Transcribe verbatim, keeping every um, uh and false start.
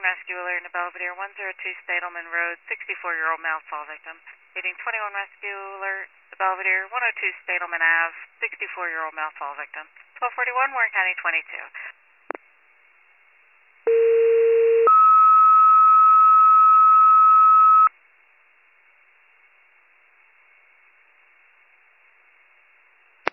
Rescue Alert in the Belvedere, one oh two Stadelman Road, sixty-four-year-old mouthfall victim. Meeting twenty-one Rescue Alert, the Belvedere, one oh two Stadelman Ave, sixty-four-year-old mouthfall victim. twelve forty-one, Warren County twenty-two.